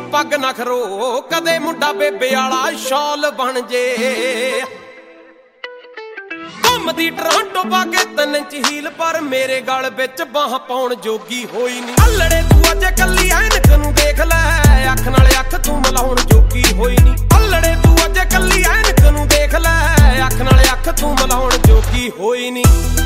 पग ना खरो कदे मुंडा बेबे आला शॉल बन जे घुमदी टोरंटो पाके 3 इंच हील पर मेरे गल बिच बाह पाउण जोगी होई नी अल्लड़े तू अज कल्ली ऐनक नूं देख लै अख नाल अख तू मिलाउण जोगी होई नी अल्लड़े तू अज कल्ली ऐनक नूं देख लै अख नाल अख तू मिलाउण जोगी होई नी।